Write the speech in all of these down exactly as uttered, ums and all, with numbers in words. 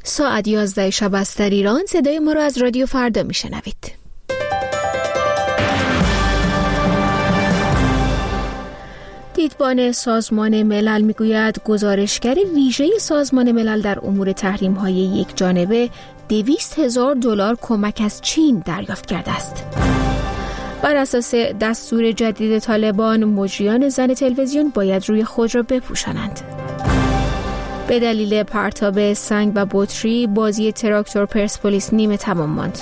ساعت یازده شب است در ایران. صدای ما را از رادیو فردا میشنوید. دیدبان سازمان ملل میگوید گزارشگر ویژه سازمان ملل در امور تحریم‌های یک جانبه دویست هزار دلار کمک از چین دریافت کرده است. بر اساس دستور جدید طالبان، مجریان زن تلویزیون باید روی خود را بپوشانند. به دلیل پرتاب سنگ و بطری، بازی تراکتور پرسپولیس نیمه تمام ماند.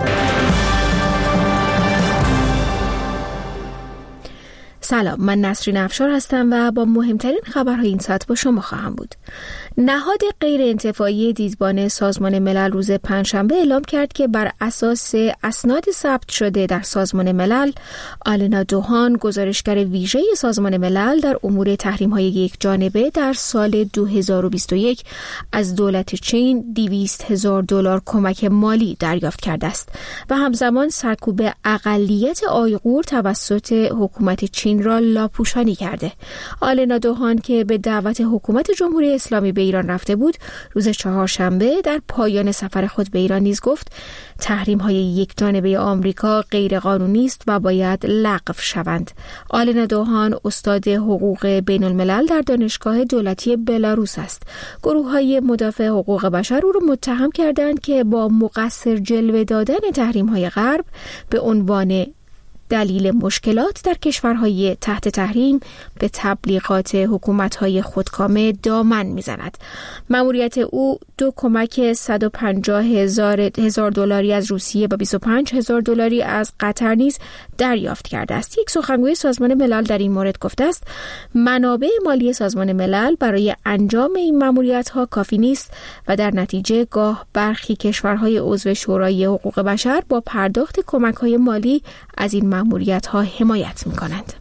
سلام، من نسرین افشار هستم و با مهمترین خبرهای این ساعت با شما خواهم بود. نهاد غیر انتفاعی دیدبان سازمان ملل روز پنجشنبه اعلام کرد که بر اساس اسناد ثبت شده در سازمان ملل، آلنا دوهان، گزارشگر ویژه سازمان ملل در امور تحریم‌های یک جانبه، در سال دو هزار و بیست و یک از دولت چین دویست هزار دلار کمک مالی دریافت کرده است و همزمان سرکوب اقلیت آیغور توسط حکومت چین را لاپوشانی کرده. آلنا دوهان که به دعوت حکومت جمهوری اسلامی به ایران رفته بود، روز چهارشنبه در پایان سفر خود به ایران نیز گفت تحریم‌های یک جانبه آمریکا غیر قانونی است و باید لغو شوند. آلنا دوهان استاد حقوق بین الملل در دانشگاه دولتی بلاروس است. گروه‌های مدافع حقوق بشر او را متهم کردند که با مقصر جلوه دادن تحریم‌های غرب به عنوان دلیل مشکلات در کشورهای تحت تحریم به تبلیغات حکومت‌های خودکامه دامن می‌زند. مأموریت او دو کمک صد و پنجاه هزار دلاری از روسیه و بیست و پنج هزار دلاری از قطر نیز دریافت کرده است. یک سخنگوی سازمان ملل در این مورد گفته است منابع مالی سازمان ملل برای انجام این مأموریت‌ها کافی نیست و در نتیجه گاه برخی کشورهای عضو شورای حقوق بشر با پرداخت کمک‌های مالی از این مأموریت‌ها حمایت می‌کنند.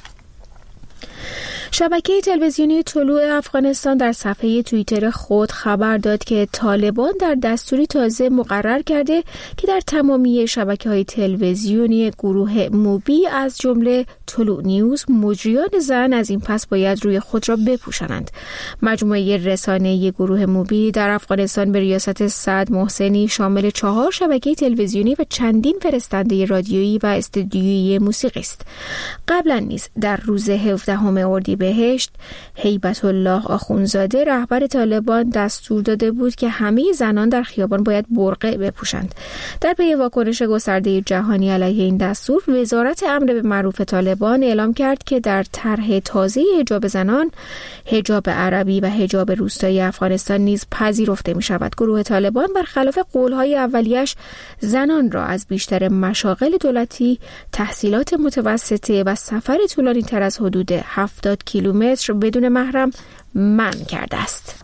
شبکه تلویزیونی طلوع افغانستان در صفحه توییتر خود خبر داد که طالبان در دستوری تازه مقرر کرده که در تمامی شبکه‌های تلویزیونی گروه موبی از جمله طلوع نیوز، مجریان زن از این پس باید روی خود را بپوشانند. مجموعه رسانه‌ای گروه موبی در افغانستان به ریاست سعد محسنی شامل چهار شبکه تلویزیونی و چندین فرستنده رادیویی و استودیویی موسیقی است. قبلا نیز در روز هفدهم اردیبهشت بهشت هیبت الله آخونزاده رهبر طالبان دستور داده بود که همه زنان در خیابان باید برقع بپوشند. در پی واکنش گسترده جهانی علیه این دستور، وزارت امر به معروف طالبان اعلام کرد که در طرح تازه حجاب زنان، حجاب عربی و حجاب روستایی افغانستان نیز پذیرفته می شود. گروه طالبان برخلاف قولهای اولیش زنان را از بیشتر مشاغل دولتی، تحصیلات متوسطه و سفر طولانی تر از حدود هفتاد کیلومتر بدون محرم منع کرده است.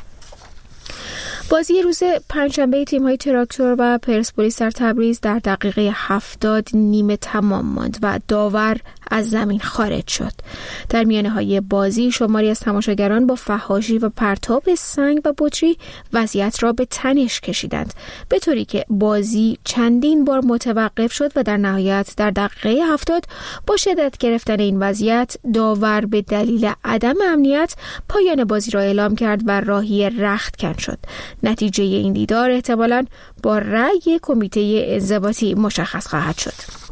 بازی روز پنجشنبه تیم‌های تراکتور و پرسپولیس در تبریز در دقیقه هفتاد نیمه تمام ماند و داور از زمین خارج شد. در میانه‌های بازی شماری از تماشاگران با فحاشی و پرتاب سنگ و بطری وضعیت را به تنش کشیدند، به طوری که بازی چندین بار متوقف شد و در نهایت در دقیقه هفتاد با شدت گرفتن این وضعیت داور به دلیل عدم امنیت پایان بازی را اعلام کرد و راهی رختکن شد. نتیجه این دیدار احتمالاً با رأی کمیته انضباطی مشخص خواهد شد.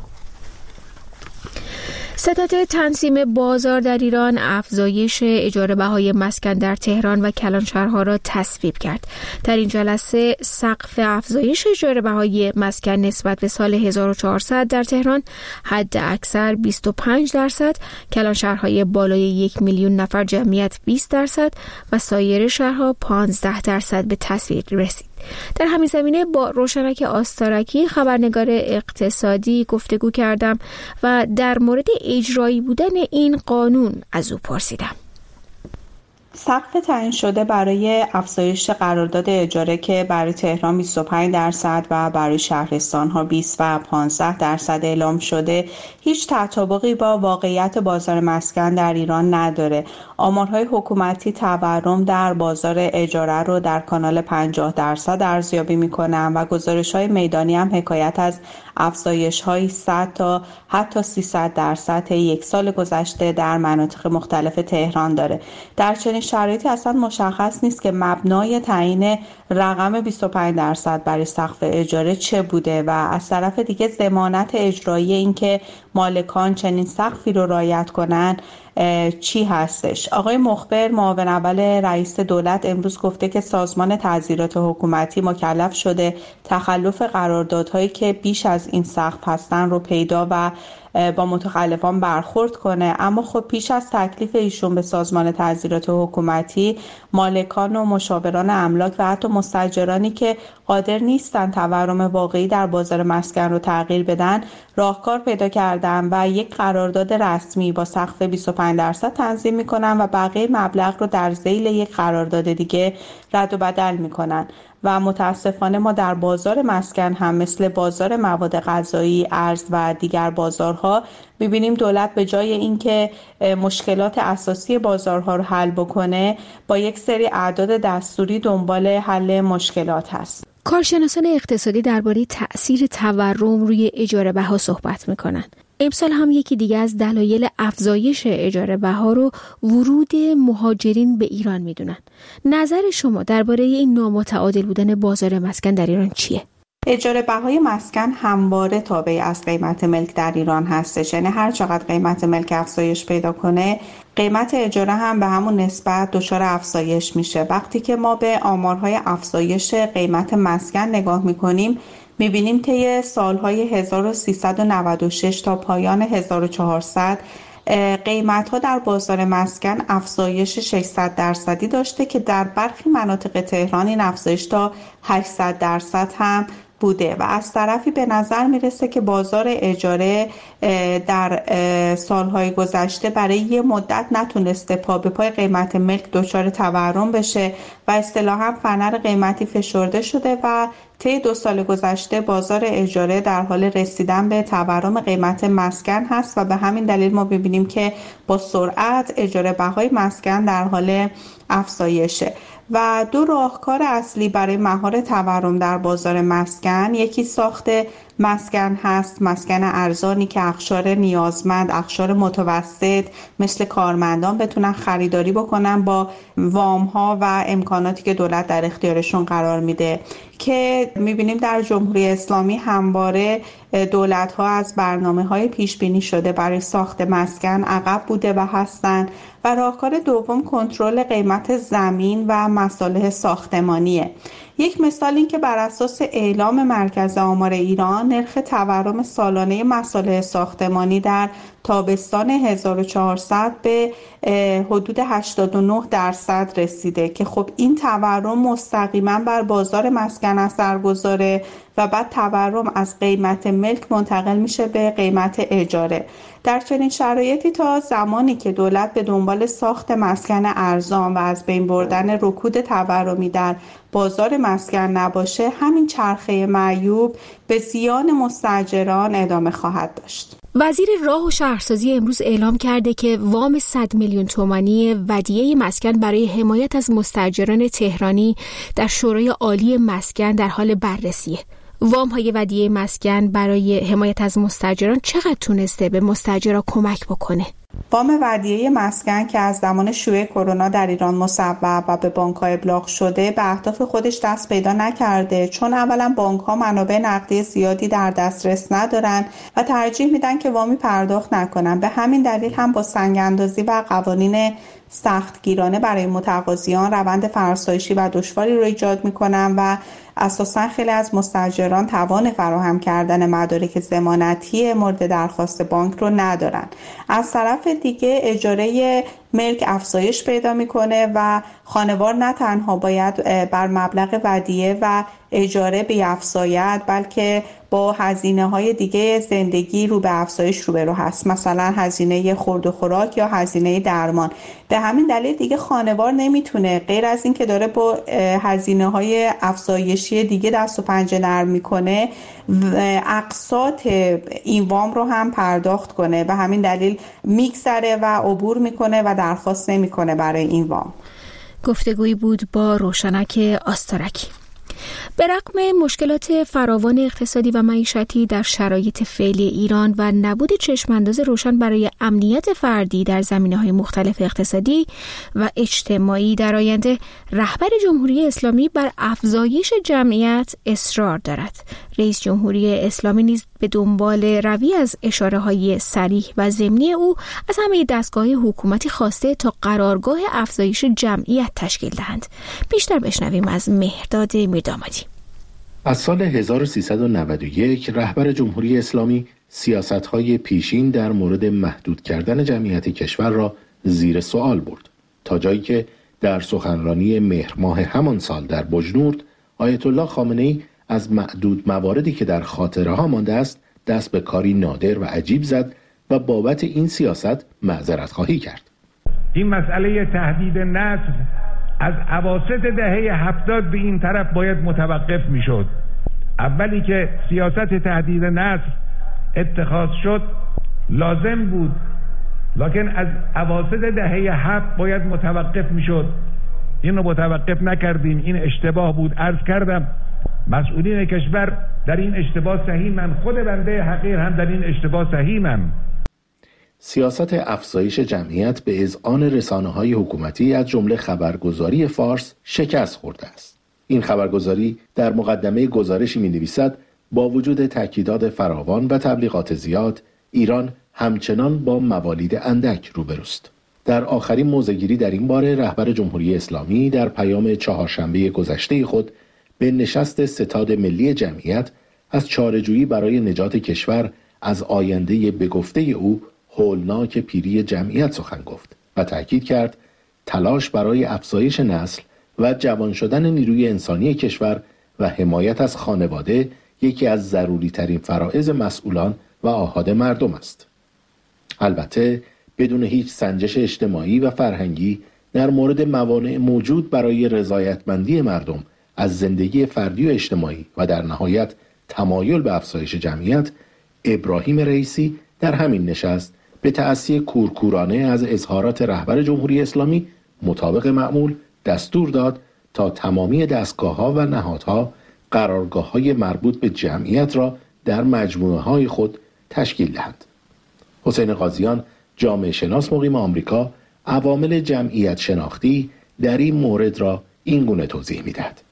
ستاد تنظیم بازار در ایران افزایش اجاره بهای مسکن در تهران و کلانشهرها را تصویب کرد. در این جلسه سقف افزایش اجاره بهای مسکن نسبت به سال هزار و چهارصد در تهران حد اکثر بیست و پنج درصد، کلانشهرهای بالای یک میلیون نفر جمعیت بیست درصد و سایر شهرها پانزده درصد به تصویب رسید. در همین زمینه با روشنک آستارکی خبرنگار اقتصادی گفتگو کردم و در مورد اجرایی بودن این قانون از او پرسیدم. سقف تعیین شده برای افزایش قرارداد اجاره که برای تهران بیست و پنج درصد و برای شهرستان‌ها بیست و پانزده درصد اعلام شده هیچ تطابقی با واقعیت بازار مسکن در ایران نداره. آمارهای حکومتی تورم در بازار اجاره رو در کانال پنجاه درصد ارزیابی میکنن و گزارش‌های میدانی هم حکایت از افزایش‌های صد تا حتی سیصد درصد یک سال گذشته در مناطق مختلف تهران داره. در چنین شرایطی اصلا مشخص نیست که مبنای تعیین رقم بیست و پنج درصد برای سقف اجاره چه بوده و از طرف دیگه ضمانت اجرایی این که مالکان چنین سقفی رو رعایت کنن چی هستش. آقای مخبر معاون اول رئیس دولت امروز گفته که سازمان تعزیرات حکومتی مکلف شده تخلف قراردادهایی که بیش از این سقف هستن رو پیدا و با متخلفان برخورد کنه. اما خب پیش از تکلیف ایشون به سازمان تعزیرات حکومتی، مالکان و مشاوران املاک و حتی مستاجرانی که قادر نیستن تورم واقعی در بازار مسکن رو تغییر بدن راهکار پیدا کردن و یک قرارداد رسمی با سقف بیست و پنج درصد تنظیم میکنن و بقیه مبلغ رو در ذیل یک قرارداد دیگه رد و بدل میکنن. و متاسفانه ما در بازار مسکن هم مثل بازار مواد غذایی، ارز و دیگر بازارها می‌بینیم دولت به جای اینکه مشکلات اساسی بازارها رو حل بکنه با یک سری اعداد دستوری دنبال حل مشکلات هست. کارشناسان اقتصادی درباره تأثیر تورم روی اجاره بها صحبت میکنن. امسال هم یکی دیگه از دلایل افزایش اجاره بها رو ورود مهاجرین به ایران میدونن. نظر شما درباره این نامتعادل بودن بازار مسکن در ایران چیه؟ اجاره بهای مسکن همواره تابع از قیمت ملک در ایران هستش. یعنی هر چقدر قیمت ملک افزایش پیدا کنه، قیمت اجاره هم به همون نسبت دچار افزایش میشه. وقتی که ما به آمارهای افزایش قیمت مسکن نگاه میکنیم، میبینیم طی سالهای هزار و سیصد و نود و شش تا پایان هزار و چهارصد قیمت‌ها در بازار مسکن افزایش ششصد درصدی داشته که در برخی مناطق تهران این افزایش تا هشتصد درصد هم بوده و از طرفی به نظر میرسه که بازار اجاره در سالهای گذشته برای یه مدت نتونسته پا به پای قیمت ملک دچار تورم بشه و اصطلاحاً فنر قیمتی فشرده شده و طی دو سال گذشته بازار اجاره در حال رسیدن به تورم قیمت مسکن هست و به همین دلیل ما ببینیم که با سرعت اجاره بهای مسکن در حال افزایشه. و دو راهکار اصلی برای مهار تورم در بازار مسکن، یکی ساخت مسکن هست، مسکن ارزانی که اقشار نیازمند، اقشار متوسط مثل کارمندان بتونن خریداری بکنن با وام ها و امکاناتی که دولت در اختیارشون قرار میده که میبینیم در جمهوری اسلامی همواره دولت ها از برنامه های پیش بینی شده برای ساخت مسکن عقب بوده و هستن. و راهکار دوم کنترل قیمت زمین و مصالح ساختمانیه. یک مثال این که بر اساس اعلام مرکز آمار ایران نرخ تورم سالانه مصالح ساختمانی در تابستان هزار و چهارصد به حدود هشتاد و نه درصد رسیده که خب این تورم مستقیما بر بازار مسکن اثر گذاره و بعد تورم از قیمت ملک منتقل میشه به قیمت اجاره. در چنین شرایطی تا زمانی که دولت به دنبال ساخت مسکن ارزان و از بین بردن رکود تورمی در بازار مسکن نباشه، همین چرخه معیوب به زیان مستاجران ادامه خواهد داشت. وزیر راه و شهرسازی امروز اعلام کرده که وام صد میلیون تومانی ودیعه مسکن برای حمایت از مستاجران تهرانی در شورای عالی مسکن در حال بررسیه. وام های ودیعه مسکن برای حمایت از مستاجران چقدر تونسته به مستاجران کمک بکنه؟ وام ودیعه مسکن که از زمان شیوع کرونا در ایران مصوب و به بانک‌ها ابلاغ شده به اهداف خودش دست پیدا نکرده، چون اولا بانک‌ها منابع نقدی زیادی در دسترس ندارن و ترجیح میدن که وامی پرداخت نکنن. به همین دلیل هم با سنگ‌اندازی و قوانین سختگیرانه برای متقاضیان روند فرسایشی و دشواری رو ایجاد میکنن و اساساً خیلی از مستاجران توان فراهم کردن مدارک ضمانتی مورد درخواست بانک رو ندارن. از طرف دیگه اجاره ملک افزایش پیدا میکنه و خانوار نه تنها باید بر مبلغ ودیعه و اجاره بیفزاید، بلکه با هزینه های دیگه زندگی رو به افزایش روبرو هست، مثلا هزینه خورد و خوراک یا هزینه درمان. به همین دلیل دیگه خانوار نمیتونه غیر از این که داره با هزینه های افزایشی دیگه دست و پنجه نرم میکنه اقساط این وام رو هم پرداخت کنه. به همین دلیل میگذره و عبور میکنه و درخواست نمیکنه برای این وام. گفتگویی بود با روشنک آستارکی. به رغم مشکلات فراوان اقتصادی و معیشتی در شرایط فعلی ایران و نبود چشمانداز روشن برای امنیت فردی در زمینه‌های مختلف اقتصادی و اجتماعی در آینده، رهبر جمهوری اسلامی بر افزایش جمعیت اصرار دارد. رئیس جمهوری اسلامی نیز به دنبال روی از اشاره‌های صریح و ضمنی او از همه دستگاه حکومتی خواسته تا قرارگاه افزایش جمعیت تشکیل دهند. بیشتر بشنویم از مهرداد میردامادی. از سال هزار و سیصد و نود و یک رهبر جمهوری اسلامی سیاست‌های پیشین در مورد محدود کردن جمعیت کشور را زیر سوال برد، تا جایی که در سخنرانی مهر ماه همان سال در بجنورد آیت الله خامنه‌ای از معدود مواردی که در خاطره ها مانده است دست به کاری نادر و عجیب زد و بابت این سیاست معذرت خواهی کرد. این مسئله تهدید نسل از اواسط دهه هفتاد به این طرف باید متوقف می شد. اولی که سیاست تهدید نسل اتخاذ شد لازم بود، لکن از اواسط دهه هفت باید متوقف می شد. این رو متوقف نکردیم، این اشتباه بود. عرض کردم مسئولین کشور در این اشتباه سهیمن، خود بنده حقیر هم در این اشتباه سهیمن. سیاست افزایش جمعیت به اذعان رسانه‌های حکومتی از جمله خبرگزاری فارس شکست خورده است. این خبرگزاری در مقدمه گزارشی می‌نویسد با وجود تأکیدات فراوان و تبلیغات زیاد، ایران همچنان با موالید اندک روبروست. در آخرین موضع‌گیری در این باره رهبر جمهوری اسلامی در پیام چهارشنبه گذشته خود به نشست ستاد ملی جمعیت از چاره‌جویی برای نجات کشور از آینده به گفته او هولناک پیری جمعیت سخن گفت و تأکید کرد تلاش برای افزایش نسل و جوان شدن نیروی انسانی کشور و حمایت از خانواده یکی از ضروری ترین فرائض مسئولان و آحاد مردم است. البته بدون هیچ سنجش اجتماعی و فرهنگی در مورد موانع موجود برای رضایتمندی مردم از زندگی فردی و اجتماعی و در نهایت تمایل به افزایش جمعیت، ابراهیم رئیسی در همین نشست به تأسی کورکورانه از اظهارات رهبر جمهوری اسلامی مطابق معمول دستور داد تا تمامی دستگاه‌ها و نهادها قرارگاه‌های مربوط به جمعیت را در مجموعه‌های خود تشکیل دهند. حسین قاضیان، جامعه شناس مقیم آمریکا، عوامل جمعیت شناختی در این مورد را این گونه توضیح می‌دهد.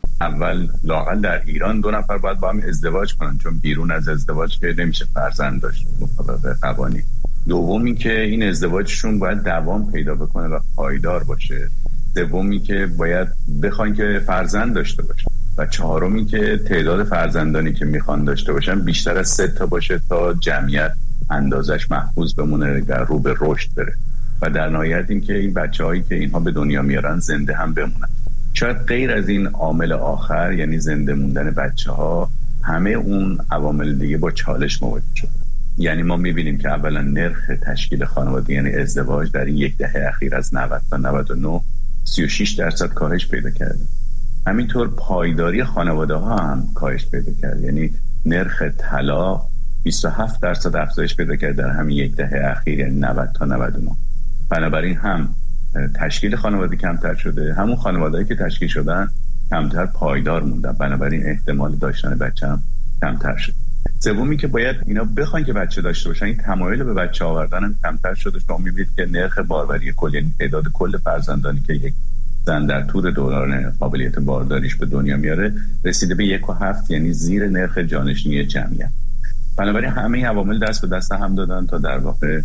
اول لااقل در ایران دو نفر باید با هم ازدواج کنن، چون بیرون از ازدواج که نمیشه فرزند داشت مطابق قوانین. دومی که این ازدواجشون باید دوام پیدا بکنه و پایدار باشه. سومی که باید بخواین که فرزند داشته باشن و چهارمی که تعداد فرزندانی که میخوان داشته باشن بیشتر از سه تا باشه تا جمعیت اندازش محفوظ بمونه، در رو به رشد بره و در نهایت این که این بچه‌هایی که اینها به دنیا میارن زنده هم بمونن. شاید غیر از این عامل آخر، یعنی زنده موندن بچه‌ها، همه اون عوامل دیگه با چالش مواجه شد. یعنی ما می‌بینیم که اولا نرخ تشکیل خانواده یعنی ازدواج در این یک دهه اخیر از نود تا نود و نه سی و شش درصد کاهش پیدا کرده. همینطور پایداری خانواده‌ها هم کاهش پیدا کرده، یعنی نرخ طلاق بیست و هفت درصد افزایش پیدا کرده در همین یک دهه اخیر، یعنی نود تا نود و نه. بنابراین هم تشکیل خانواده کمتر شده، همون خانواده‌ای که تشکیل شدن کمتر پایدار موندن، بنابراین احتمال داشتن بچه هم کمتر شد. سومی که باید اینا بخوان که بچه داشته باشن، این تمایل به بچه آوردن هم کمتر شده. شما می‌بینید که نرخ باروری کل، یعنی تعداد کل فرزندانی که یک زن در طول دوران قابلیت بارداریش به دنیا میاره رسیده به یک و هفت، یعنی زیر نرخ جانشینی جمعیت. بنابراین همه عوامل دست به دست هم دادن تا در واقع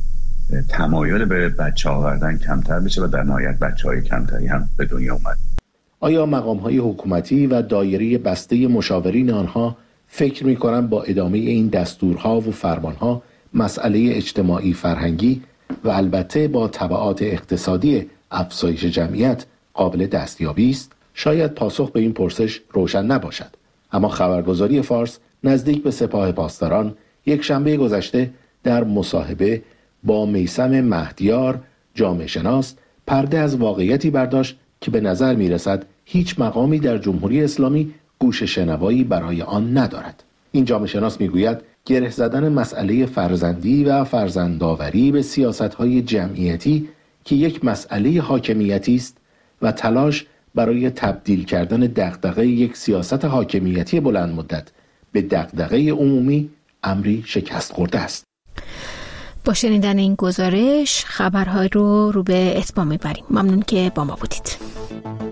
تمایل به بچه آوردن کمتر بشه و در نهایت بچه‌های کمتری هم به دنیا اومد. آیا مقام‌های حکومتی و دایره بسته مشاورین آنها فکر می‌کنند با ادامه این دستورها و فرمانها مسئله اجتماعی فرهنگی و البته با تبعات اقتصادی افزایش جمعیت قابل دستیابی است؟ شاید پاسخ به این پرسش روشن نباشد، اما خبرگزاری فارس نزدیک به سپاه پاسداران یک شنبه گذشته در مصاحبه با میثم مهدیار، جامعه شناس، پرده از واقعیتی برداشت که به نظر می‌رسد هیچ مقامی در جمهوری اسلامی گوش شنوایی برای آن ندارد. این جامعه شناس میگوید گره زدن مسئله فرزندی و فرزندآوری به سیاست‌های جمعیتی که یک مسئله حاکمیتی است و تلاش برای تبدیل کردن دغدغه یک سیاست حاکمیتی بلند مدت به دغدغه عمومی امری شکست خورده است. با شنیدن این گزارش خبرهای رو رو به اتمام میبریم. ممنون که با ما بودید.